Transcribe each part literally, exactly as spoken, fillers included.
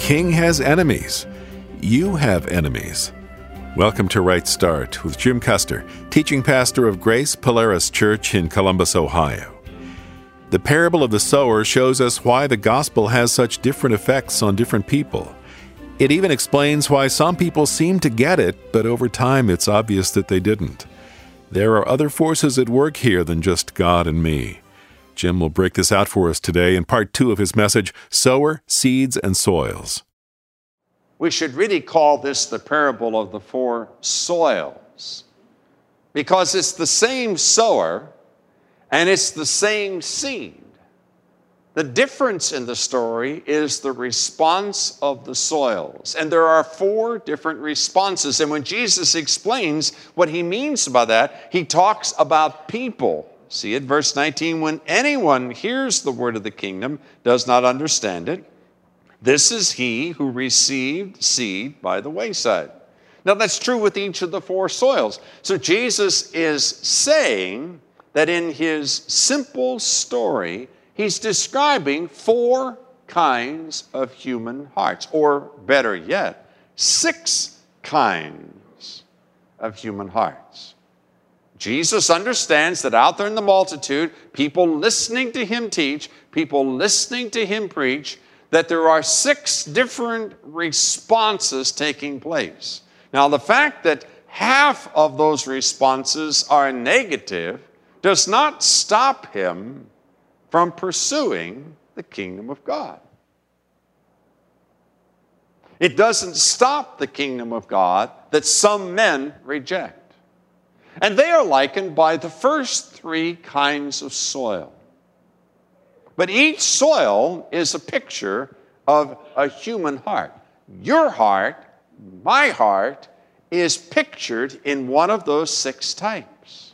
king has enemies. You have enemies. Welcome to Right Start with Jim Custer, teaching pastor of Grace Polaris Church in Columbus, Ohio. The parable of the sower shows us why the gospel has such different effects on different people. It even explains why some people seem to get it, but over time it's obvious that they didn't. There are other forces at work here than just God and me. Jim will break this out for us today in part two of his message, Sower, Seeds, and Soils. We should really call this the parable of the four soils, because it's the same sower and it's the same seed. The difference in the story is the response of the soils. And there are four different responses. And when Jesus explains what he means by that, he talks about people. See it, verse nineteen, when anyone hears the word of the kingdom, does not understand it, this is he who received seed by the wayside. Now that's true with each of the four soils. So Jesus is saying that in his simple story, he's describing four kinds of human hearts, or better yet, six kinds of human hearts. Jesus understands that out there in the multitude, people listening to him teach, people listening to him preach, that there are six different responses taking place. Now, the fact that half of those responses are negative does not stop him from pursuing the kingdom of God. It doesn't stop the kingdom of God that some men reject. And they are likened by the first three kinds of soil. But each soil is a picture of a human heart. Your heart, my heart, is pictured in one of those six types.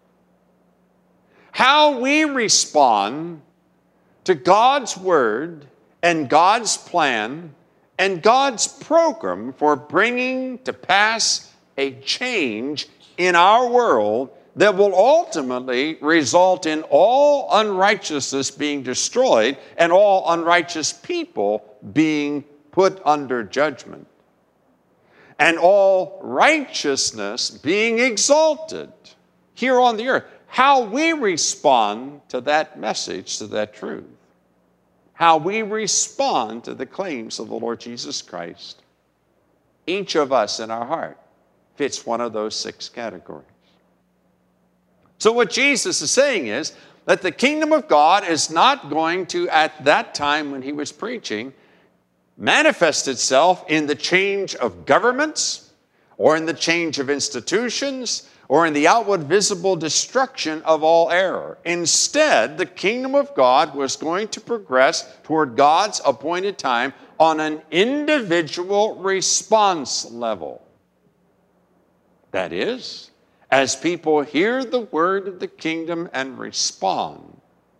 How we respond to God's word and God's plan and God's program for bringing to pass a change in our world that will ultimately result in all unrighteousness being destroyed and all unrighteous people being put under judgment, and all righteousness being exalted here on the earth. How we respond to that message, to that truth, how we respond to the claims of the Lord Jesus Christ, each of us in our heart fits one of those six categories. So what Jesus is saying is that the kingdom of God is not going to, at that time when he was preaching, manifest itself in the change of governments or in the change of institutions or in the outward visible destruction of all error. Instead, the kingdom of God was going to progress toward God's appointed time on an individual response level. That is, as people hear the word of the kingdom and respond,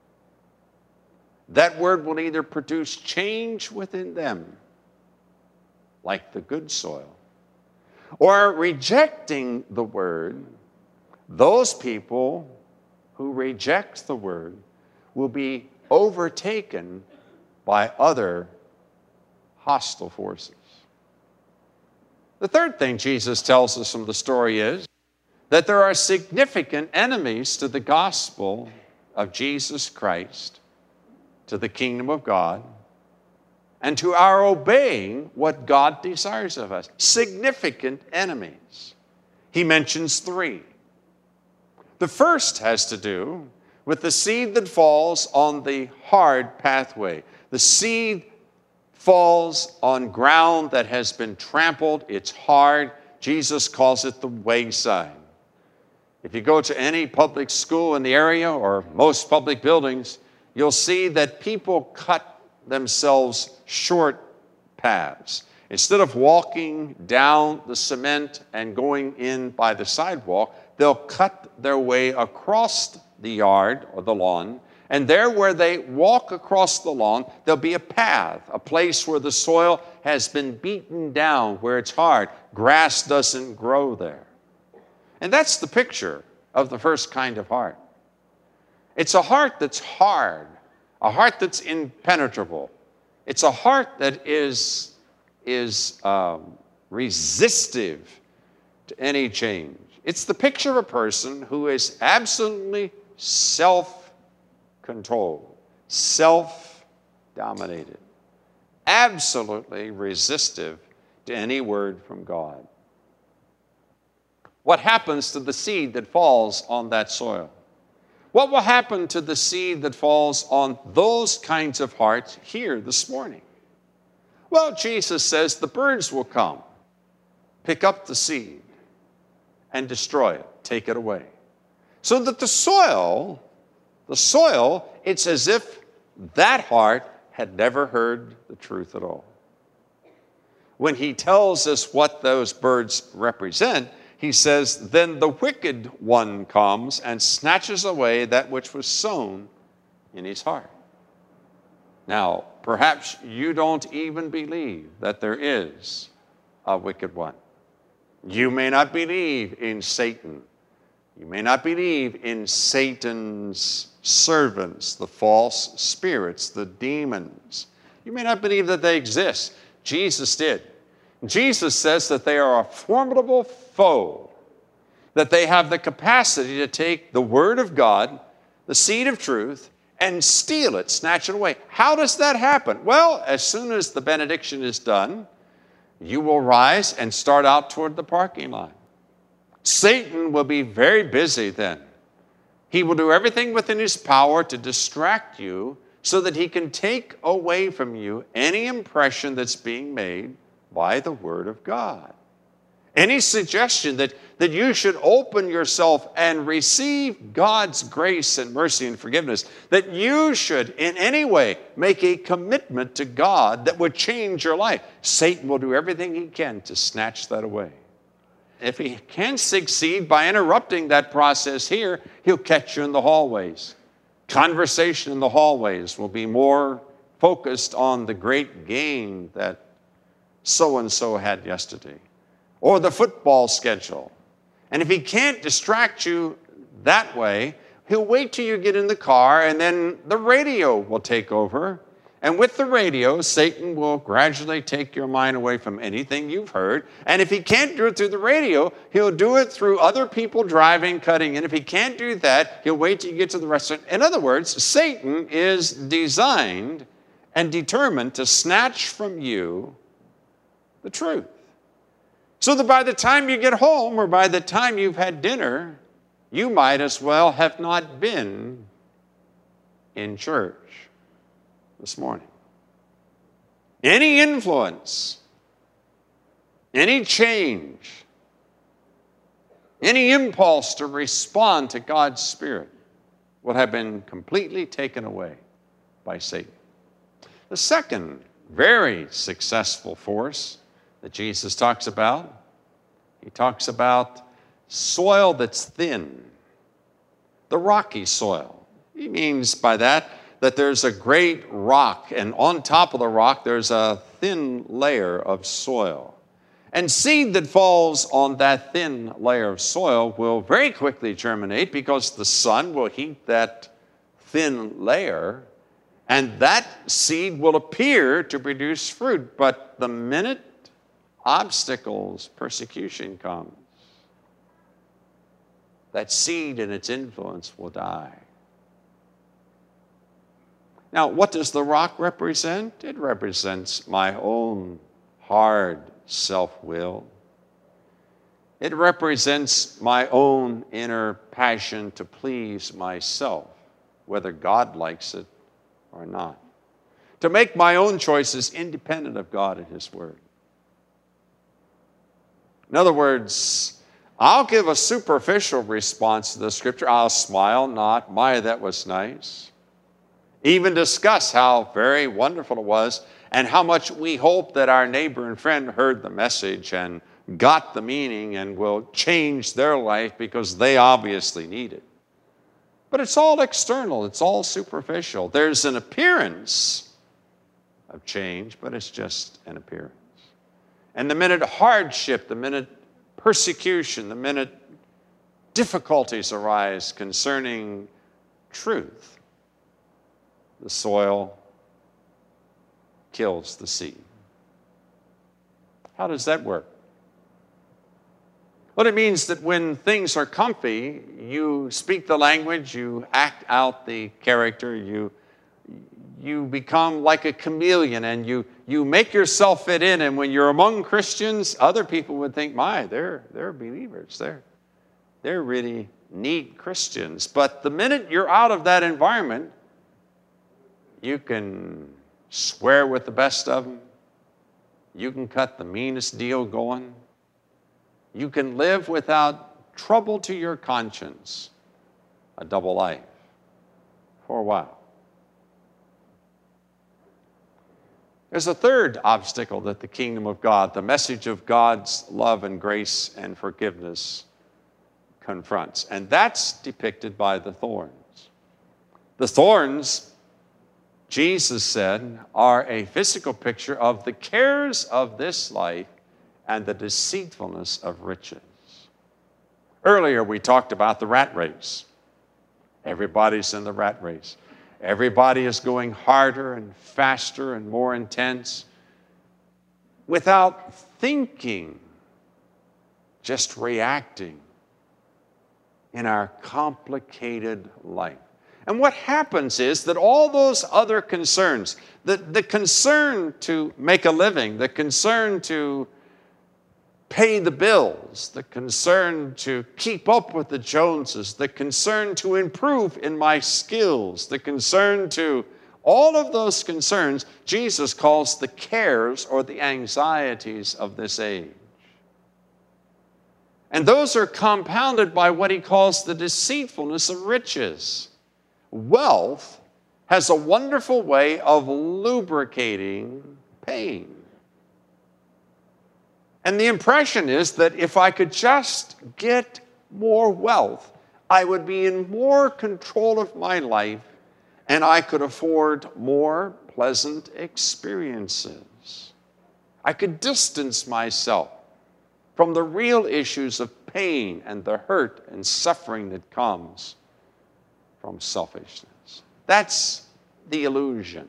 that word will either produce change within them, like the good soil, or rejecting the word, those people who reject the word will be overtaken by other hostile forces. The third thing Jesus tells us from the story is that there are significant enemies to the gospel of Jesus Christ, to the kingdom of God, and to our obeying what God desires of us. Significant enemies. He mentions three. The first has to do with the seed that falls on the hard pathway. The seed falls on ground that has been trampled. It's hard. Jesus calls it the wayside. If you go to any public school in the area or most public buildings, you'll see that people cut themselves short paths. Instead of walking down the cement and going in by the sidewalk, they'll cut their way across the yard or the lawn, and there where they walk across the lawn, there'll be a path, a place where the soil has been beaten down, where it's hard. Grass doesn't grow there. And that's the picture of the first kind of heart. It's a heart that's hard, a heart that's impenetrable. It's a heart that is is um, resistive to any change. It's the picture of a person who is absolutely self-controlled, self-dominated, absolutely resistive to any word from God. What happens to the seed that falls on that soil? What will happen to the seed that falls on those kinds of hearts here this morning? Well, Jesus says the birds will come, pick up the seed, and destroy it, take it away. So that the soil, the soil, it's as if that heart had never heard the truth at all. When he tells us what those birds represent, he says, then the wicked one comes and snatches away that which was sown in his heart. Now, perhaps you don't even believe that there is a wicked one. You may not believe in Satan. You may not believe in Satan's servants, the false spirits, the demons. You may not believe that they exist. Jesus did. Jesus says that they are a formidable foe, that they have the capacity to take the Word of God, the seed of truth, and steal it, snatch it away. How does that happen? Well, as soon as the benediction is done, you will rise and start out toward the parking lot. Satan will be very busy then. He will do everything within his power to distract you so that he can take away from you any impression that's being made by the Word of God. Any suggestion that, that you should open yourself and receive God's grace and mercy and forgiveness, that you should in any way make a commitment to God that would change your life, Satan will do everything he can to snatch that away. If he can succeed by interrupting that process here, he'll catch you in the hallways. Conversation in the hallways will be more focused on the great game that so-and-so had yesterday, or the football schedule. And if he can't distract you that way, he'll wait till you get in the car, and then the radio will take over. And with the radio, Satan will gradually take your mind away from anything you've heard. And if he can't do it through the radio, he'll do it through other people driving, cutting in. If he can't do that, he'll wait till you get to the restaurant. In other words, Satan is designed and determined to snatch from you the truth. So that by the time you get home or by the time you've had dinner, you might as well have not been in church this morning. Any influence, any change, any impulse to respond to God's Spirit will have been completely taken away by Satan. The second very successful force that Jesus talks about, he talks about soil that's thin, the rocky soil. He means by that that there's a great rock, and on top of the rock there's a thin layer of soil. And seed that falls on that thin layer of soil will very quickly germinate because the sun will heat that thin layer, and that seed will appear to produce fruit. But the minute obstacles, persecution comes, that seed and its influence will die. Now, what does the rock represent? It represents my own hard self-will. It represents my own inner passion to please myself, whether God likes it or not. To make my own choices independent of God and His Word. In other words, I'll give a superficial response to the Scripture. I'll smile, nod, my, that was nice. Even discuss how very wonderful it was and how much we hope that our neighbor and friend heard the message and got the meaning and will change their life because they obviously need it. But it's all external. It's all superficial. There's an appearance of change, but it's just an appearance. And the minute hardship, the minute persecution, the minute difficulties arise concerning truth, the soil kills the seed. How does that work? Well, it means that when things are comfy, you speak the language, you act out the character, you, you become like a chameleon, and you, you make yourself fit in. And when you're among Christians, other people would think, my, they're, they're believers. They're, they're really neat Christians. But the minute you're out of that environment, you can swear with the best of them. You can cut the meanest deal going. You can live without trouble to your conscience, a double life, for a while. There's a third obstacle that the kingdom of God, the message of God's love and grace and forgiveness, confronts. And that's depicted by the thorns. The thorns, Jesus said, are a physical picture of the cares of this life and the deceitfulness of riches. Earlier we talked about the rat race. Everybody's in the rat race. Everybody is going harder and faster and more intense without thinking, just reacting in our complicated life. And what happens is that all those other concerns, the, the concern to make a living, the concern to pay the bills, the concern to keep up with the Joneses, the concern to improve in my skills, the concern to all of those concerns, Jesus calls the cares or the anxieties of this age. And those are compounded by what he calls the deceitfulness of riches. Wealth has a wonderful way of lubricating pain. And the impression is that if I could just get more wealth, I would be in more control of my life and I could afford more pleasant experiences. I could distance myself from the real issues of pain and the hurt and suffering that comes from selfishness. That's the illusion.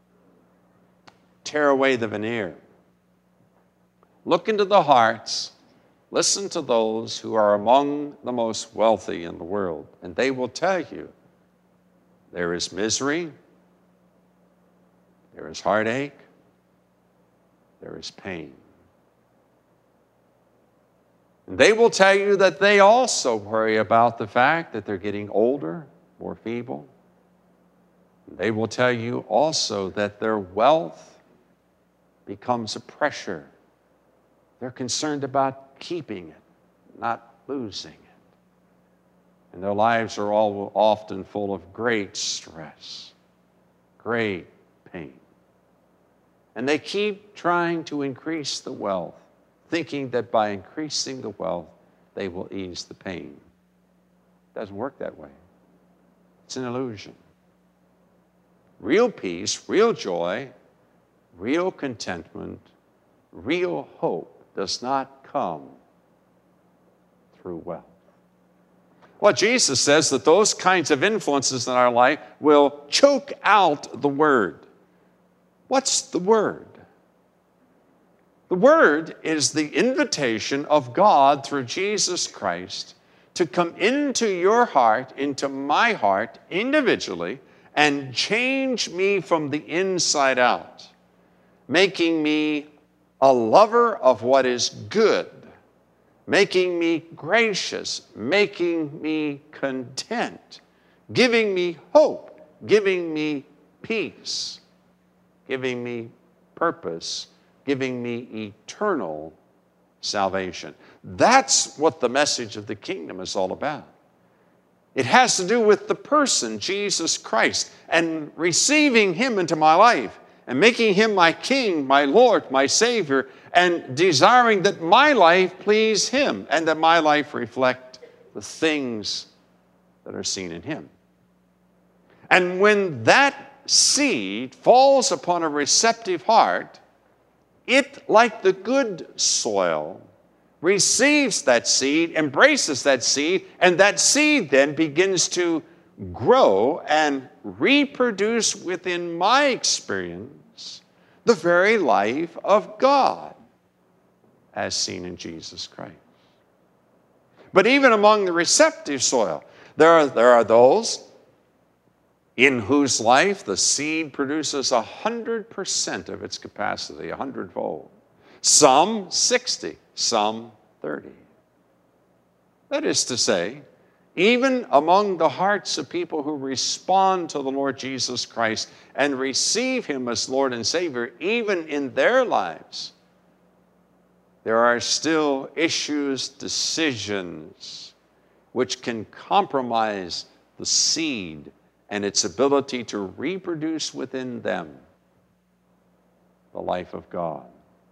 Tear away the veneer. Look into the hearts. Listen to those who are among the most wealthy in the world, and they will tell you there is misery, there is heartache, there is pain. And they will tell you that they also worry about the fact that they're getting older, more feeble. They will tell you also that their wealth becomes a pressure. They're concerned about keeping it, not losing it. And their lives are all often full of great stress, great pain. And they keep trying to increase the wealth, thinking that by increasing the wealth, they will ease the pain. It doesn't work that way. It's an illusion. Real peace, real joy, real contentment, real hope does not come through wealth. Well, Jesus says that those kinds of influences in our life will choke out the Word. What's the Word? The Word is the invitation of God through Jesus Christ to come into your heart, into my heart, individually, and change me from the inside out, making me a lover of what is good, making me gracious, making me content, giving me hope, giving me peace, giving me purpose, giving me eternal salvation. That's what the message of the kingdom is all about. It has to do with the person, Jesus Christ, and receiving Him into my life and making Him my King, my Lord, my Savior, and desiring that my life please Him and that my life reflect the things that are seen in Him. And when that seed falls upon a receptive heart, it, like the good soil, receives that seed, embraces that seed, and that seed then begins to grow and reproduce within my experience the very life of God. as seen in Jesus Christ. But even among the receptive soil, there are, there are those in whose life the seed produces one hundred percent of its capacity, a hundredfold. Some sixty, some thirty. That is to say, even among the hearts of people who respond to the Lord Jesus Christ and receive Him as Lord and Savior, even in their lives, there are still issues, decisions, which can compromise the seed and its ability to reproduce within them the life of God.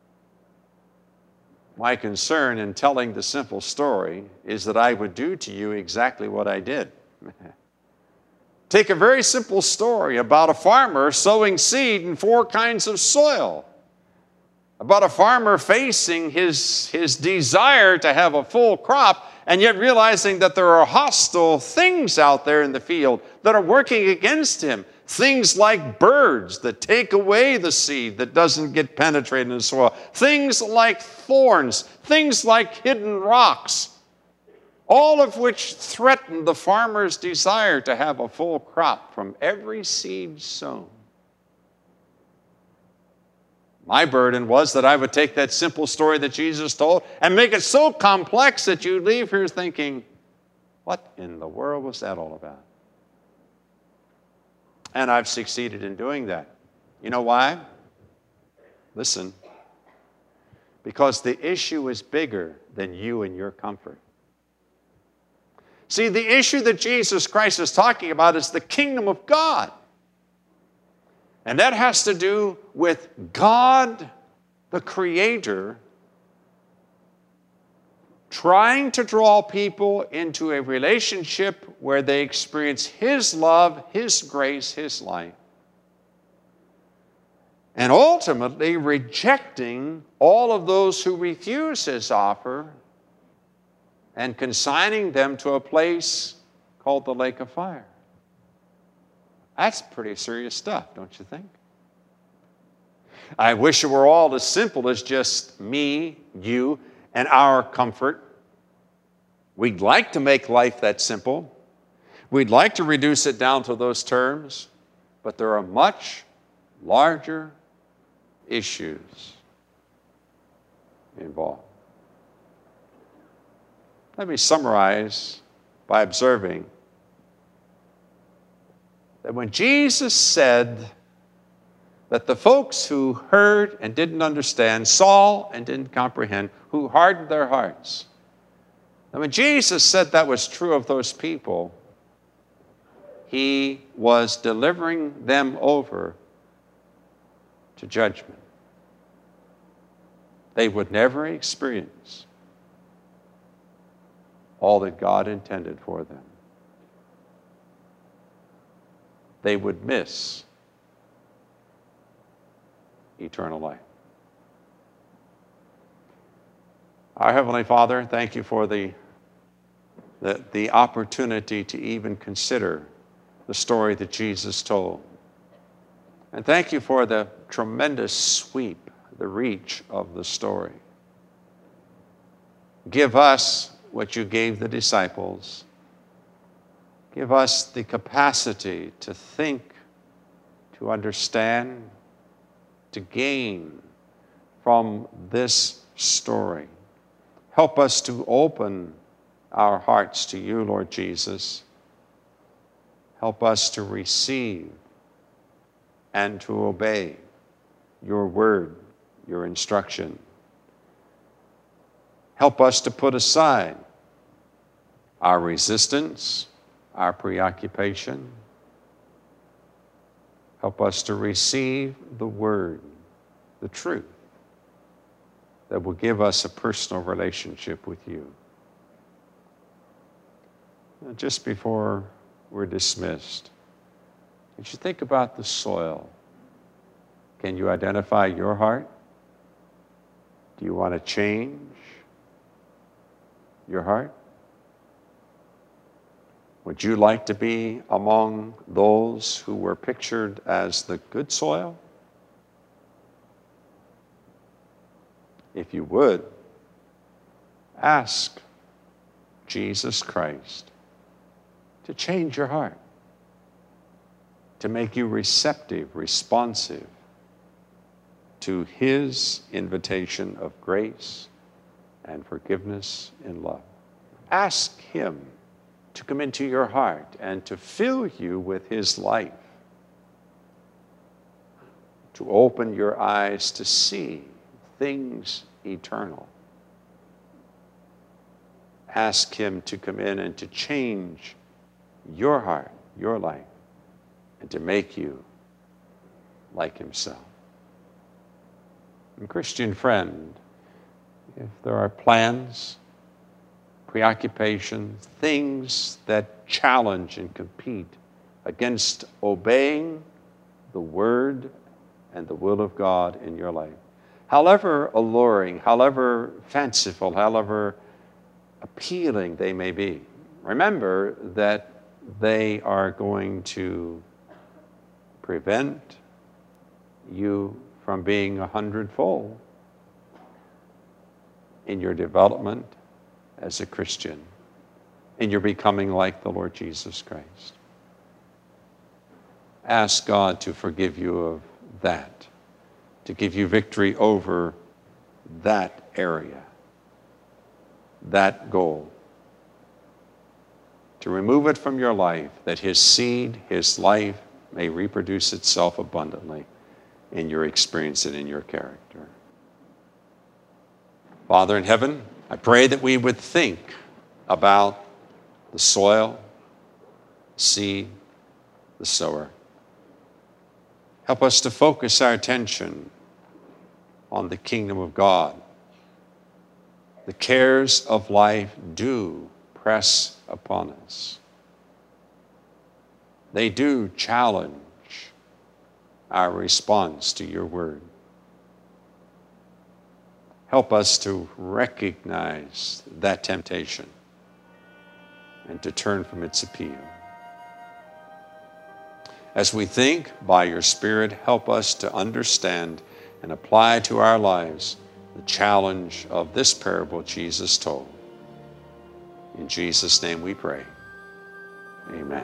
My concern in telling the simple story is that I would do to you exactly what I did. Take a very simple story about a farmer sowing seed in four kinds of soil, about a farmer facing his, his desire to have a full crop, and yet realizing that there are hostile things out there in the field that are working against him. Things like birds that take away the seed that doesn't get penetrated in the soil. Things like thorns. Things like hidden rocks. All of which threaten the farmer's desire to have a full crop from every seed sown. My burden was that I would take that simple story that Jesus told and make it so complex that you leave here thinking, what in the world was that all about? And I've succeeded in doing that. You know why? Listen. Because the issue is bigger than you and your comfort. See, the issue that Jesus Christ is talking about is the kingdom of God. And that has to do with God, the Creator, trying to draw people into a relationship where they experience His love, His grace, His light. And ultimately rejecting all of those who refuse His offer and consigning them to a place called the lake of fire. That's pretty serious stuff, don't you think? I wish it were all as simple as just me, you, and our comfort. We'd like to make life that simple. We'd like to reduce it down to those terms, but there are much larger issues involved. Let me summarize by observing that when Jesus said that the folks who heard and didn't understand, saw and didn't comprehend, who hardened their hearts, and when Jesus said that was true of those people, He was delivering them over to judgment. They would never experience all that God intended for them. They would miss eternal life. Our Heavenly Father, thank you for the, the, the opportunity to even consider the story that Jesus told. And thank you for the tremendous sweep, the reach of the story. Give us what you gave the disciples. Give us the capacity to think, to understand, to gain from this story. Help us to open our hearts to you, Lord Jesus. Help us to receive and to obey your word, your instruction. Help us to put aside our resistance, our preoccupation. Help us to receive the word, the truth, that will give us a personal relationship with you. Now, just before we're dismissed, would you think about the soil? Can you identify your heart? Do you want to change your heart? Would you like to be among those who were pictured as the good soil? If you would, Ask Jesus Christ to change your heart, to make you receptive, responsive to His invitation of grace and forgiveness and love. Ask Him to come into your heart and to fill you with His life, to open your eyes to see things eternal. Ask Him to come in and to change your heart, your life, and to make you like Himself. And Christian friend, if there are plans, preoccupations, things that challenge and compete against obeying the Word and the will of God in your life, however alluring, however fanciful, however appealing they may be, remember that they are going to prevent you from being a hundredfold in your development as a Christian, in your becoming like the Lord Jesus Christ. Ask God to forgive you of that, to give you victory over that area, that goal, to remove it from your life, that His seed, His life, may reproduce itself abundantly in your experience and in your character. Father in heaven, I pray that we would think about the soil, the seed, the sower. Help us to focus our attention on the kingdom of God. The cares of life do press upon us. They do challenge our response to your word. Help us to recognize that temptation and to turn from its appeal. As we think by your Spirit, help us to understand and apply to our lives the challenge of this parable Jesus told. In Jesus' name we pray. Amen.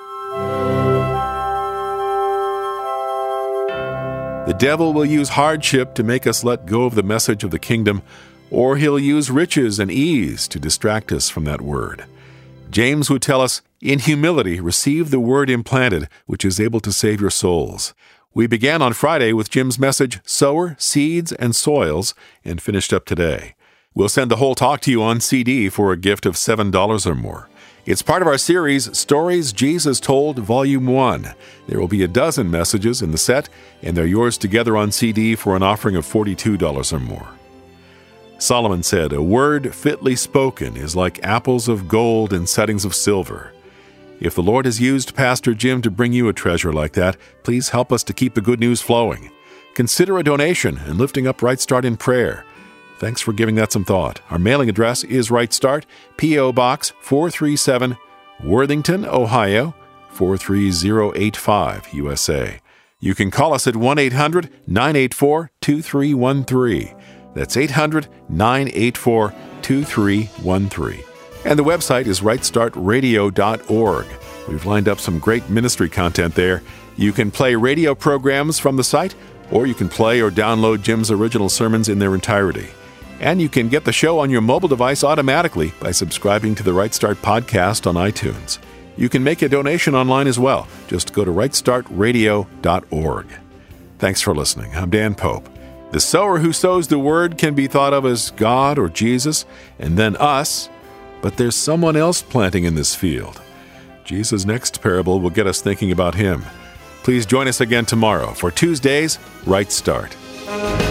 The devil will use hardship to make us let go of the message of the kingdom, or he'll use riches and ease to distract us from that word. James would tell us, in humility, receive the word implanted, which is able to save your souls. We began on Friday with Jim's message, Sower, Seeds, and Soils, and finished up today. We'll send the whole talk to you on C D for a gift of seven dollars or more. It's part of our series, Stories Jesus Told, Volume one. There will be a dozen messages in the set, and they're yours together on C D for an offering of forty-two dollars or more. Solomon said, a word fitly spoken is like apples of gold in settings of silver. If the Lord has used Pastor Jim to bring you a treasure like that, please help us to keep the good news flowing. Consider a donation and lifting up Right Start in prayer. Thanks for giving that some thought. Our mailing address is Right Start, P O. Box four three seven, Worthington, Ohio, four three zero eight five, U S A. You can call us at one eight hundred nine eight four two three one three. That's eight hundred nine eight four two three one three. And the website is right start radio dot org. We've lined up some great ministry content there. You can play radio programs from the site, or you can play or download Jim's original sermons in their entirety. And you can get the show on your mobile device automatically by subscribing to the Right Start podcast on iTunes. You can make a donation online as well. Just go to right start radio dot org. Thanks for listening. I'm Dan Pope. The sower who sows the word can be thought of as God or Jesus, and then us, but there's someone else planting in this field. Jesus' next parable will get us thinking about him. Please join us again tomorrow for Tuesday's Right Start.